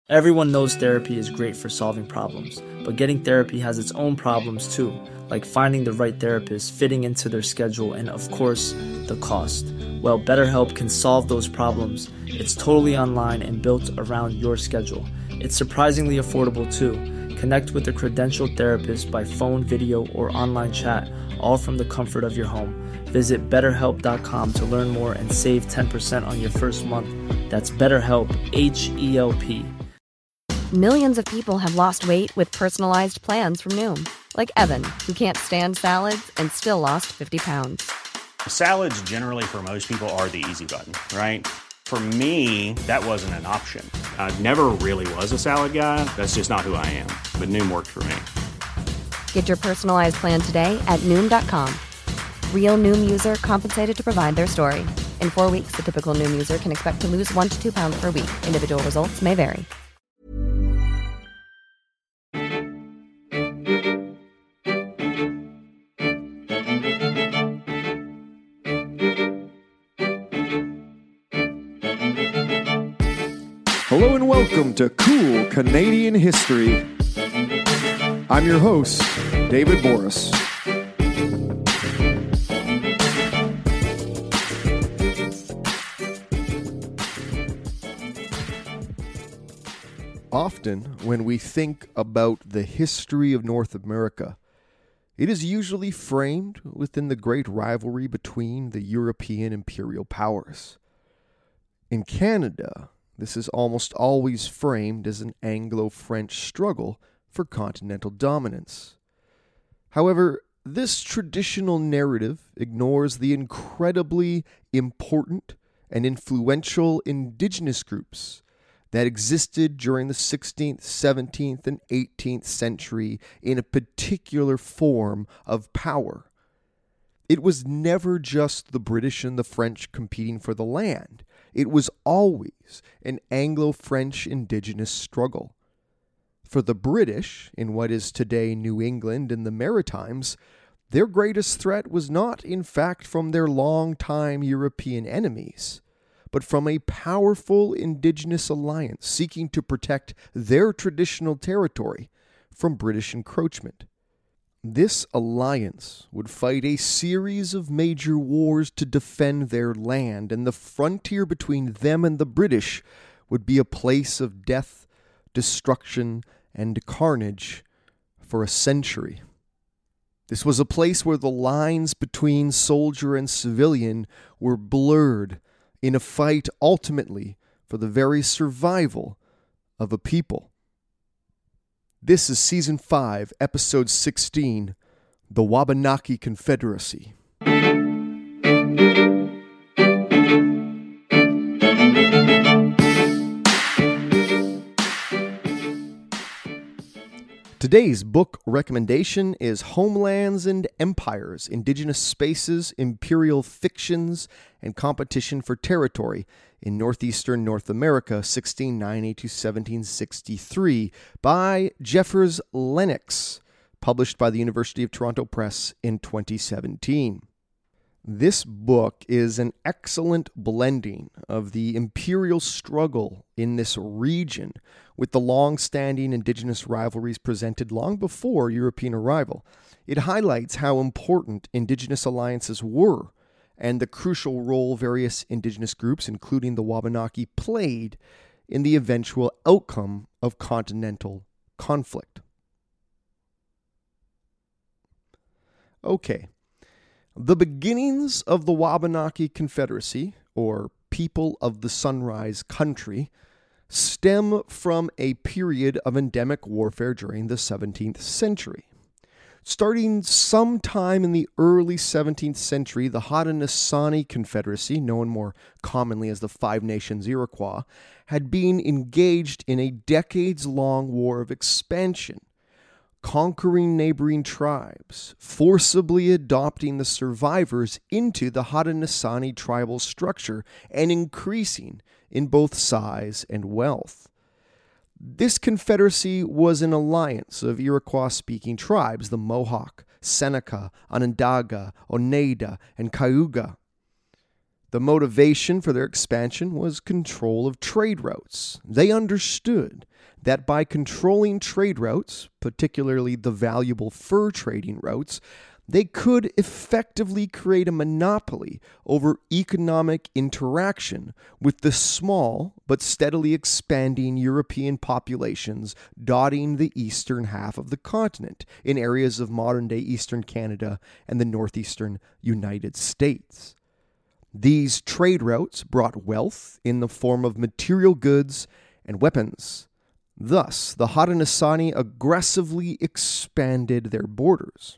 Everyone knows therapy is great for solving problems, but getting therapy has its own problems too, like finding the right therapist, fitting into their schedule, and of course, the cost. Well, BetterHelp can solve those problems. It's totally online and built around your schedule. It's surprisingly affordable too. Connect with a credentialed therapist by phone, video, or online chat, all from the comfort of your home. Visit BetterHelp.com to learn more and save 10% on your first month. That's BetterHelp, H-E-L-P. Millions of people have lost weight with personalized plans from Noom. Like Evan, who can't stand salads and still lost 50 pounds. Salads generally for most people are the easy button, right? For me, that wasn't an option. I never really was a salad guy. That's just not who I am. But Noom worked for me. Get your personalized plan today at Noom.com. Real Noom user compensated to provide their story. In 4 weeks, the typical Noom user can expect to lose 1 to 2 pounds per week. Individual results may vary. Hello and welcome to Cool Canadian History. I'm your host, David Boris. Often, when we think about the history of North America, it is usually framed within the great rivalry between the European imperial powers. In Canada, this is almost always framed as an Anglo-French struggle for continental dominance. However, this traditional narrative ignores the incredibly important and influential indigenous groups that existed during the 16th, 17th, and 18th century in a particular form of power. It was never just the British and the French competing for the land. It was always an Anglo-French indigenous struggle. For the British, in what is today New England and the Maritimes, their greatest threat was not, in fact, from their long-time European enemies, but from a powerful indigenous alliance seeking to protect their traditional territory from British encroachment. This alliance would fight a series of major wars to defend their land, and the frontier between them and the British would be a place of death, destruction, and carnage for a century. This was a place where the lines between soldier and civilian were blurred in a fight ultimately for the very survival of a people. This is Season 5, Episode 16, The Wabanaki Confederacy. Today's book recommendation is Homelands and Empires, Indigenous Spaces, Imperial Fictions, and Competition for Territory in Northeastern North America, 1690 to 1763, by Jeffers Lennox, published by the University of Toronto Press in 2017. This book is an excellent blending of the imperial struggle in this region with the long-standing indigenous rivalries presented long before European arrival. It highlights how important indigenous alliances were and the crucial role various indigenous groups, including the Wabanaki, played in the eventual outcome of continental conflict. Okay. The beginnings of the Wabanaki Confederacy, or People of the Sunrise Country, stem from a period of endemic warfare during the 17th century. Starting sometime in the early 17th century, the Haudenosaunee Confederacy, known more commonly as the Five Nations Iroquois, had been engaged in a decades-long war of expansion, conquering neighboring tribes, forcibly adopting the survivors into the Haudenosaunee tribal structure, and increasing in both size and wealth. This confederacy was an alliance of Iroquois-speaking tribes, the Mohawk, Seneca, Onondaga, Oneida, and Cayuga. The motivation for their expansion was control of trade routes. They understood that by controlling trade routes, particularly the valuable fur trading routes, they could effectively create a monopoly over economic interaction with the small but steadily expanding European populations dotting the eastern half of the continent in areas of modern-day eastern Canada and the northeastern United States. These trade routes brought wealth in the form of material goods and weapons. Thus, the Haudenosaunee aggressively expanded their borders.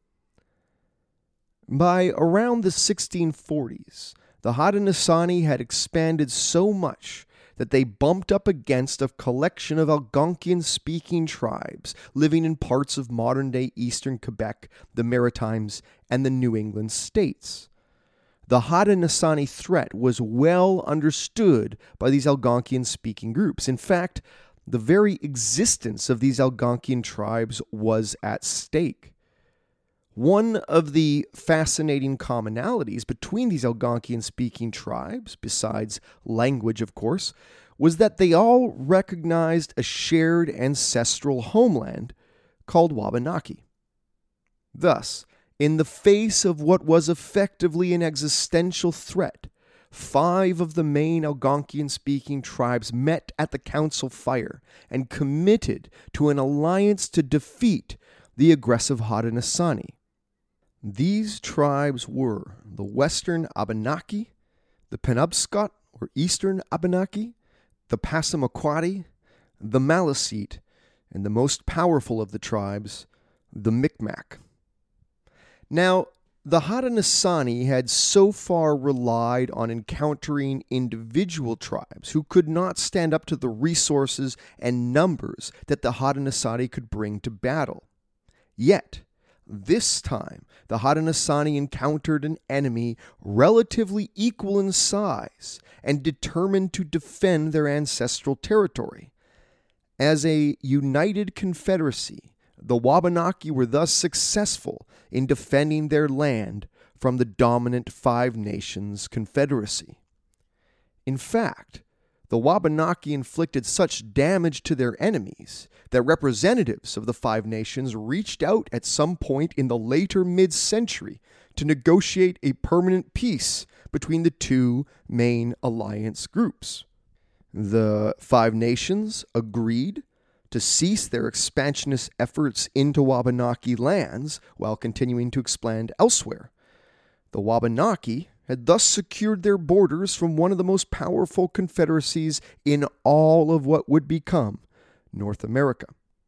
By around the 1640s, the Haudenosaunee had expanded so much that they bumped up against a collection of Algonquian-speaking tribes living in parts of modern-day eastern Quebec, the Maritimes, and the New England states. The Haudenosaunee threat was well understood by these Algonquian-speaking groups. In fact, the very existence of these Algonquian tribes was at stake. One of the fascinating commonalities between these Algonquian-speaking tribes, besides language, of course, was that they all recognized a shared ancestral homeland called Wabanaki. Thus, in the face of what was effectively an existential threat, 5 of the main Algonquian-speaking tribes met at the council fire and committed to an alliance to defeat the aggressive Haudenosaunee. These tribes were the Western Abenaki, the Penobscot or Eastern Abenaki, the Passamaquoddy, the Maliseet, and the most powerful of the tribes, the Micmac. Now, the Haudenosaunee had so far relied on encountering individual tribes who could not stand up to the resources and numbers that the Haudenosaunee could bring to battle. Yet, this time, the Haudenosaunee encountered an enemy relatively equal in size and determined to defend their ancestral territory. As a united confederacy, the Wabanaki were thus successful in defending their land from the dominant Five Nations Confederacy. In fact, the Wabanaki inflicted such damage to their enemies that representatives of the Five Nations reached out at some point in the later mid-century to negotiate a permanent peace between the two main alliance groups. The Five Nations agreed to cease their expansionist efforts into Wabanaki lands while continuing to expand elsewhere. The Wabanaki had thus secured their borders from one of the most powerful confederacies in all of what would become North America.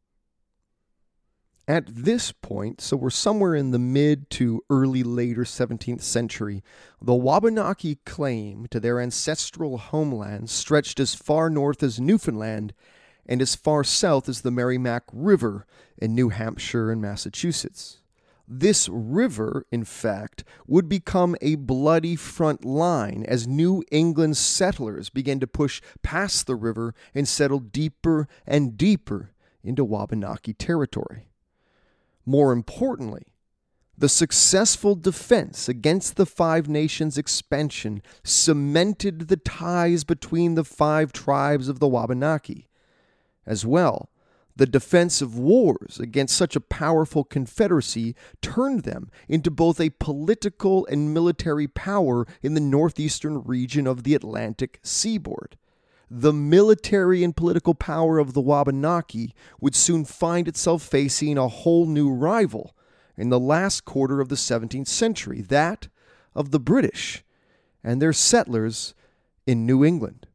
At this point, so we're somewhere in the mid to early later 17th century, the Wabanaki claim to their ancestral homeland stretched as far north as Newfoundland and as far south as the Merrimack River in New Hampshire and Massachusetts. This river, in fact, would become a bloody front line as New England settlers began to push past the river and settle deeper and deeper into Wabanaki territory. More importantly, the successful defense against the Five Nations expansion cemented the ties between the 5 tribes of the Wabanaki. As well, the defensive wars against such a powerful confederacy turned them into both a political and military power in the northeastern region of the Atlantic seaboard. The military and political power of the Wabanaki would soon find itself facing a whole new rival in the last quarter of the 17th century, that of the British and their settlers in New England.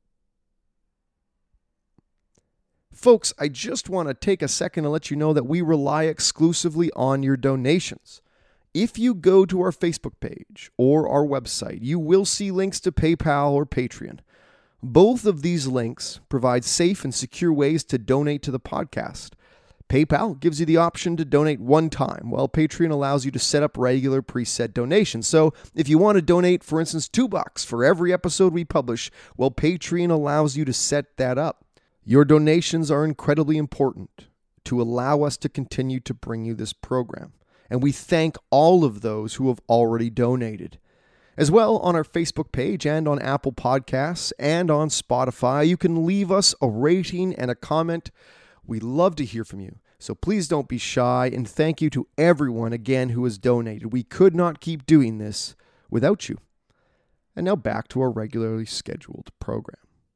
Folks, I just want to take a second to let you know that we rely exclusively on your donations. If you go to our Facebook page or our website, you will see links to PayPal or Patreon. Both of these links provide safe and secure ways to donate to the podcast. PayPal gives you the option to donate one time, while Patreon allows you to set up regular preset donations. So if you want to donate, for instance, $2 for every episode we publish, well, Patreon allows you to set that up. Your donations are incredibly important to allow us to continue to bring you this program, and we thank all of those who have already donated. As well, on our Facebook page and on Apple Podcasts and on Spotify, you can leave us a rating and a comment. We love to hear from you, so please don't be shy, and thank you to everyone again who has donated. We could not keep doing this without you. And now back to our regularly scheduled program.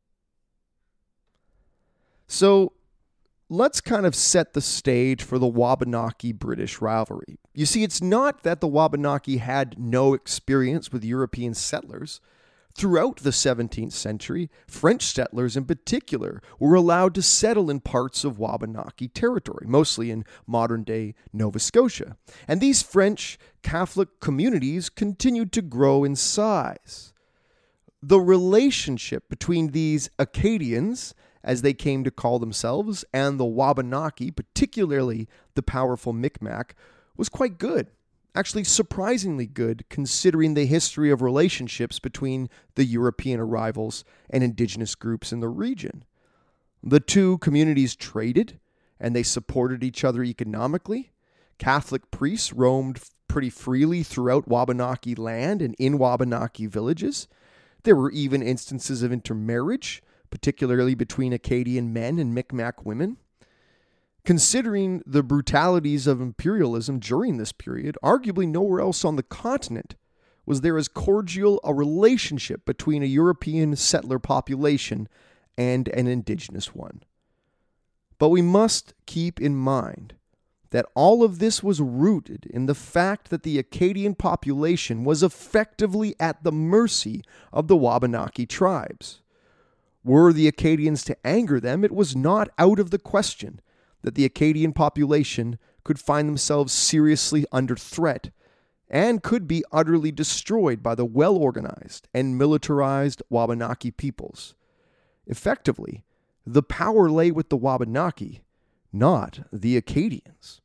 So, let's kind of set the stage for the Wabanaki-British rivalry. You see, it's not that the Wabanaki had no experience with European settlers. Throughout the 17th century, French settlers in particular were allowed to settle in parts of Wabanaki territory, mostly in modern-day Nova Scotia. And these French Catholic communities continued to grow in size. The relationship between these Acadians, as they came to call themselves, and the Wabanaki, particularly the powerful Micmac, was quite good. Actually, surprisingly good, considering the history of relationships between the European arrivals and indigenous groups in the region. The two communities traded, and they supported each other economically. Catholic priests roamed pretty freely throughout Wabanaki land and in Wabanaki villages. There were even instances of intermarriage, particularly between Acadian men and Micmac women. Considering the brutalities of imperialism during this period, arguably nowhere else on the continent was there as cordial a relationship between a European settler population and an indigenous one. But we must keep in mind that all of this was rooted in the fact that the Acadian population was effectively at the mercy of the Wabanaki tribes. Were the Acadians to anger them, it was not out of the question that the Acadian population could find themselves seriously under threat and could be utterly destroyed by the well-organized and militarized Wabanaki peoples. Effectively, the power lay with the Wabanaki, not the Acadians.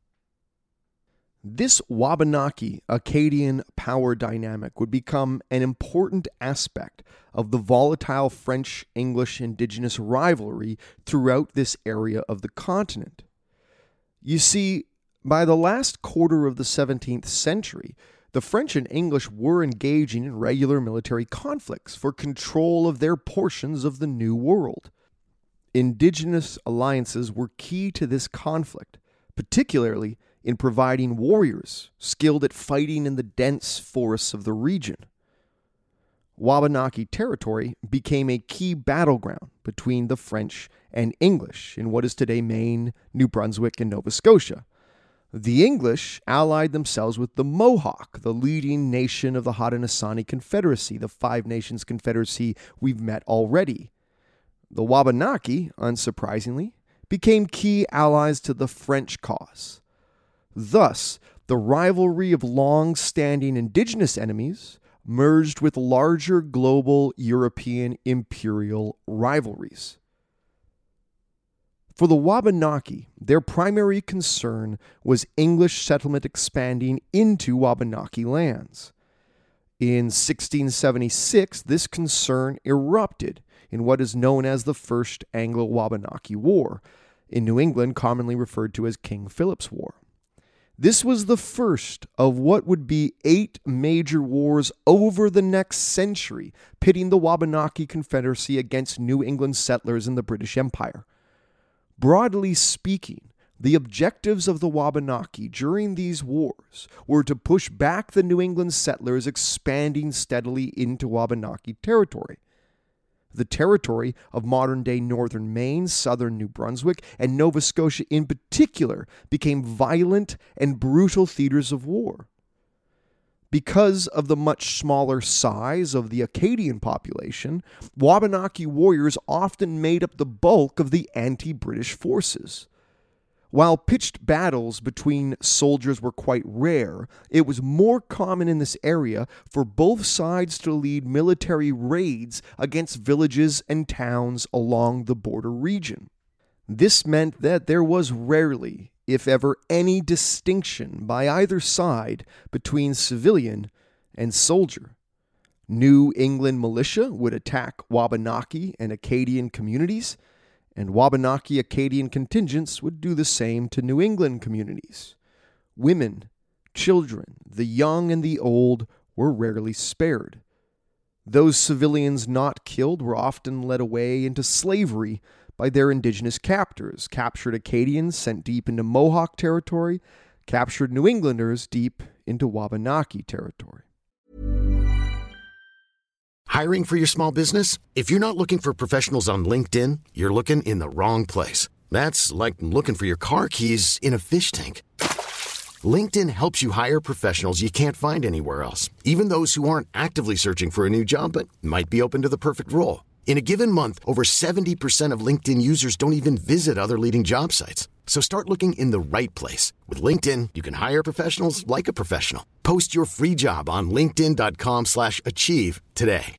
This Wabanaki-Acadian power dynamic would become an important aspect of the volatile French-English indigenous rivalry throughout this area of the continent. You see, by the last quarter of the 17th century, the French and English were engaging in regular military conflicts for control of their portions of the New World. Indigenous alliances were key to this conflict, particularly in providing warriors skilled at fighting in the dense forests of the region. Wabanaki territory became a key battleground between the French and English in what is today Maine, New Brunswick, and Nova Scotia. The English allied themselves with the Mohawk, the leading nation of the Haudenosaunee Confederacy, the Five Nations Confederacy we've met already. The Wabanaki, unsurprisingly, became key allies to the French cause. Thus, the rivalry of long-standing indigenous enemies merged with larger global European imperial rivalries. For the Wabanaki, their primary concern was English settlement expanding into Wabanaki lands. In 1676, this concern erupted in what is known as the First Anglo-Wabanaki War, in New England commonly referred to as King Philip's War. This was the first of what would be 8 major wars over the next century, pitting the Wabanaki Confederacy against New England settlers in the British Empire. Broadly speaking, the objectives of the Wabanaki during these wars were to push back the New England settlers expanding steadily into Wabanaki territory. The territory of modern-day northern Maine, southern New Brunswick, and Nova Scotia in particular became violent and brutal theaters of war. Because of the much smaller size of the Acadian population, Wabanaki warriors often made up the bulk of the anti-British forces. While pitched battles between soldiers were quite rare, it was more common in this area for both sides to lead military raids against villages and towns along the border region. This meant that there was rarely, if ever, any distinction by either side between civilian and soldier. New England militia would attack Wabanaki and Acadian communities, and Wabanaki Acadian contingents would do the same to New England communities. Women, children, the young and the old were rarely spared. Those civilians not killed were often led away into slavery by their indigenous captors, captured Acadians sent deep into Mohawk territory, captured New Englanders deep into Wabanaki territory. Hiring for your small business? If you're not looking for professionals on LinkedIn, you're looking in the wrong place. That's like looking for your car keys in a fish tank. LinkedIn helps you hire professionals you can't find anywhere else, even those who aren't actively searching for a new job but might be open to the perfect role. In a given month, over 70% of LinkedIn users don't even visit other leading job sites. So start looking in the right place. With LinkedIn, you can hire professionals like a professional. Post your free job on linkedin.com/achieve today.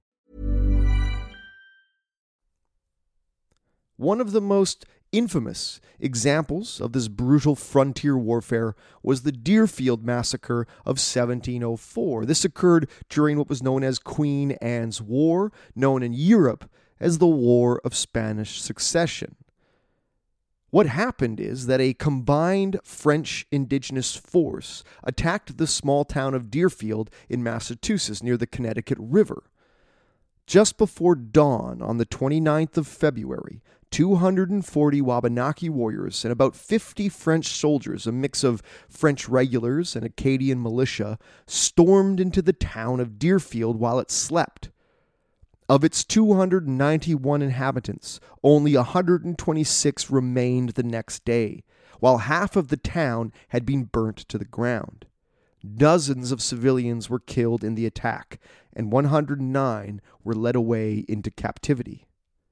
One of the most infamous examples of this brutal frontier warfare was the Deerfield Massacre of 1704. This occurred during what was known as Queen Anne's War, known in Europe as the War of Spanish Succession. What happened is that a combined French indigenous force attacked the small town of Deerfield in Massachusetts near the Connecticut River. Just before dawn on the 29th of February, 240 Wabanaki warriors and about 50 French soldiers, a mix of French regulars and Acadian militia, stormed into the town of Deerfield while it slept. Of its 291 inhabitants, only 126 remained the next day, while half of the town had been burnt to the ground. Dozens of civilians were killed in the attack, and 109 were led away into captivity.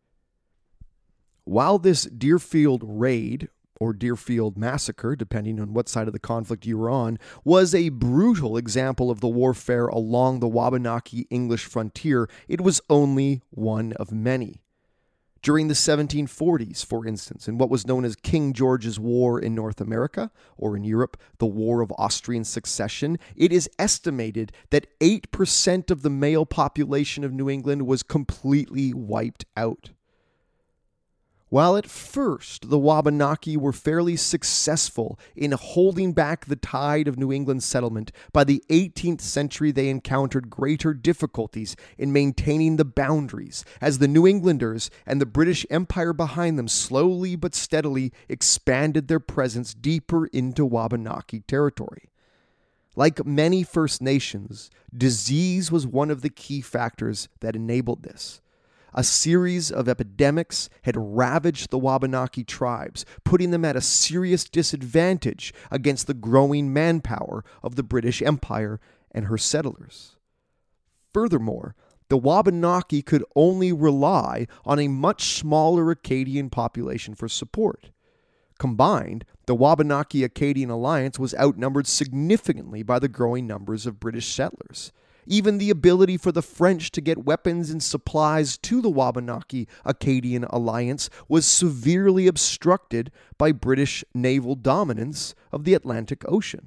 While this Deerfield raid, or Deerfield Massacre, depending on what side of the conflict you were on, was a brutal example of the warfare along the Wabanaki English frontier, it was only one of many. During the 1740s, for instance, in what was known as King George's War in North America, or in Europe, the War of Austrian Succession, it is estimated that 8% of the male population of New England was completely wiped out. While at first the Wabanaki were fairly successful in holding back the tide of New England settlement, by the 18th century they encountered greater difficulties in maintaining the boundaries as the New Englanders and the British Empire behind them slowly but steadily expanded their presence deeper into Wabanaki territory. Like many First Nations, disease was one of the key factors that enabled this. A series of epidemics had ravaged the Wabanaki tribes, putting them at a serious disadvantage against the growing manpower of the British Empire and her settlers. Furthermore, the Wabanaki could only rely on a much smaller Acadian population for support. Combined, the Wabanaki-Acadian alliance was outnumbered significantly by the growing numbers of British settlers. Even the ability for the French to get weapons and supplies to the Wabanaki-Acadian alliance was severely obstructed by British naval dominance of the Atlantic Ocean.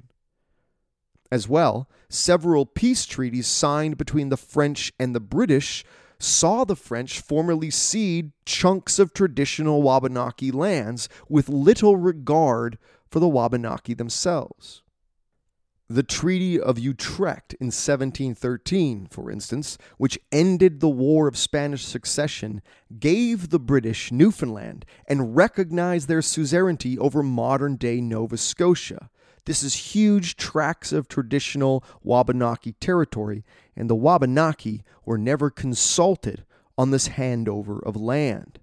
As well, several peace treaties signed between the French and the British saw the French formally cede chunks of traditional Wabanaki lands with little regard for the Wabanaki themselves. The Treaty of Utrecht in 1713, for instance, which ended the War of Spanish Succession, gave the British Newfoundland and recognized their suzerainty over modern-day Nova Scotia. This is huge tracts of traditional Wabanaki territory, and the Wabanaki were never consulted on this handover of land.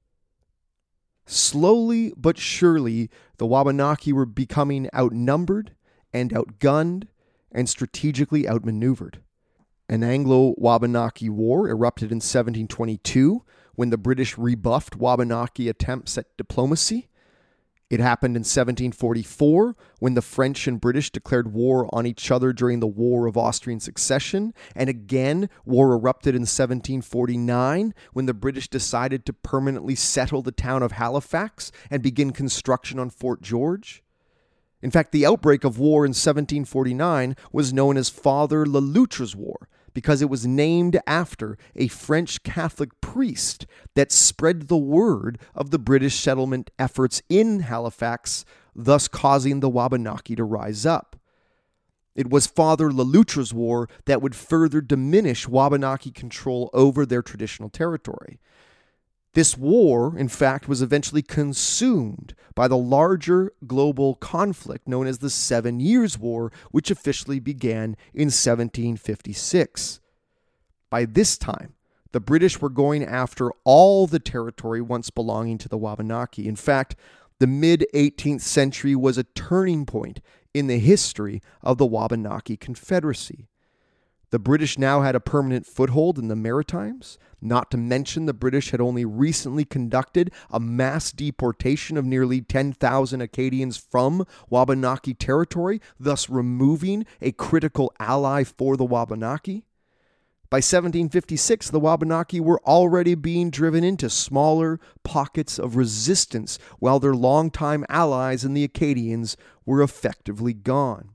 Slowly but surely, the Wabanaki were becoming outnumbered and outgunned and strategically outmaneuvered. An Anglo-Wabanaki War erupted in 1722 when the British rebuffed Wabanaki attempts at diplomacy. It happened in 1744 when the French and British declared war on each other during the War of Austrian Succession. And again, war erupted in 1749 when the British decided to permanently settle the town of Halifax and begin construction on Fort George. In fact, the outbreak of war in 1749 was known as Father Le Loutre's War because it was named after a French Catholic priest that spread the word of the British settlement efforts in Halifax, thus causing the Wabanaki to rise up. It was Father Le Loutre's war that would further diminish Wabanaki control over their traditional territory. This war, in fact, was eventually consumed by the larger global conflict known as the 7 Years' War, which officially began in 1756. By this time, the British were going after all the territory once belonging to the Wabanaki. In fact, the mid-18th century was a turning point in the history of the Wabanaki Confederacy. The British now had a permanent foothold in the Maritimes, not to mention the British had only recently conducted a mass deportation of nearly 10,000 Acadians from Wabanaki territory, thus removing a critical ally for the Wabanaki. By 1756, the Wabanaki were already being driven into smaller pockets of resistance, while their longtime allies in the Acadians were effectively gone.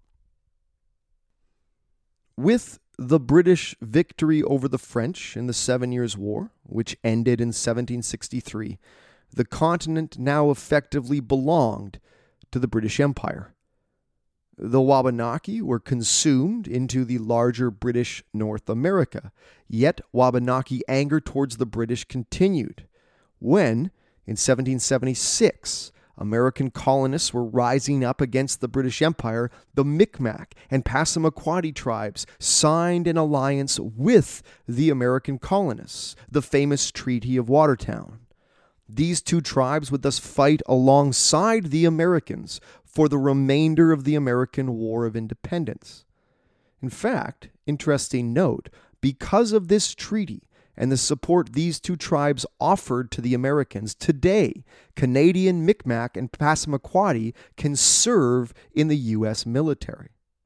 With the British victory over the French in the 7 Years' War, which ended in 1763, the continent now effectively belonged to the British Empire. The Wabanaki were consumed into the larger British North America, yet Wabanaki anger towards the British continued when, in 1776, American colonists were rising up against the British Empire. The Micmac and Passamaquoddy tribes signed an alliance with the American colonists, the famous Treaty of Watertown. These two tribes would thus fight alongside the Americans for the remainder of the American War of Independence. In fact, interesting note, because of this treaty and the support these two tribes offered to the Americans, today, Canadian Micmac and Passamaquoddy can serve in the U.S. military.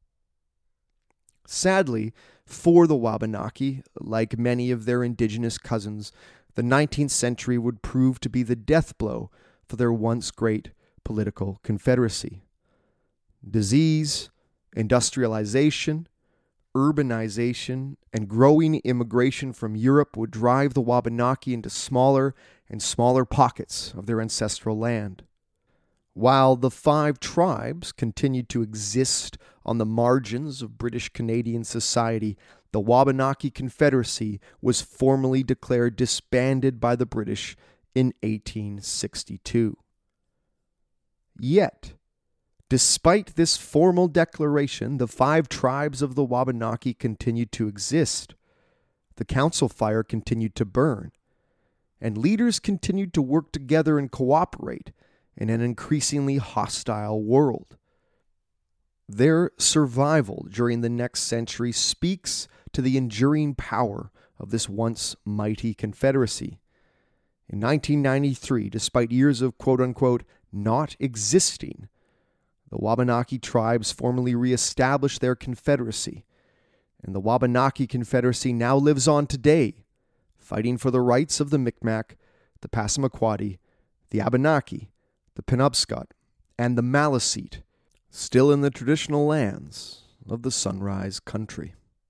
Sadly, for the Wabanaki, like many of their indigenous cousins, the 19th century would prove to be the death blow for their once great political confederacy. Disease, industrialization, urbanization, and growing immigration from Europe would drive the Wabanaki into smaller and smaller pockets of their ancestral land. While the 5 tribes continued to exist on the margins of British Canadian society, the Wabanaki Confederacy was formally declared disbanded by the British in 1862. Yet, despite this formal declaration, the 5 tribes of the Wabanaki continued to exist. The council fire continued to burn, and leaders continued to work together and cooperate in an increasingly hostile world. Their survival during the next century speaks to the enduring power of this once mighty confederacy. In 1993, despite years of quote-unquote not existing, the Wabanaki tribes formally reestablished their confederacy, and the Wabanaki Confederacy now lives on today, fighting for the rights of the Micmac, the Passamaquoddy, the Abenaki, the Penobscot, and the Maliseet, still in the traditional lands of the Sunrise Country.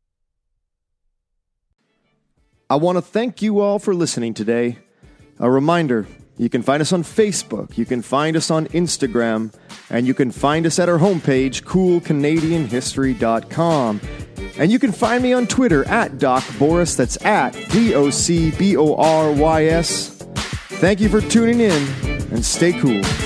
I want to thank you all for listening today. A reminder, you can find us on Facebook, you can find us on Instagram, and you can find us at our homepage, coolcanadianhistory.com. And you can find me on Twitter at Doc Boris, that's at DOCBORYS. Thank you for tuning in, and stay cool.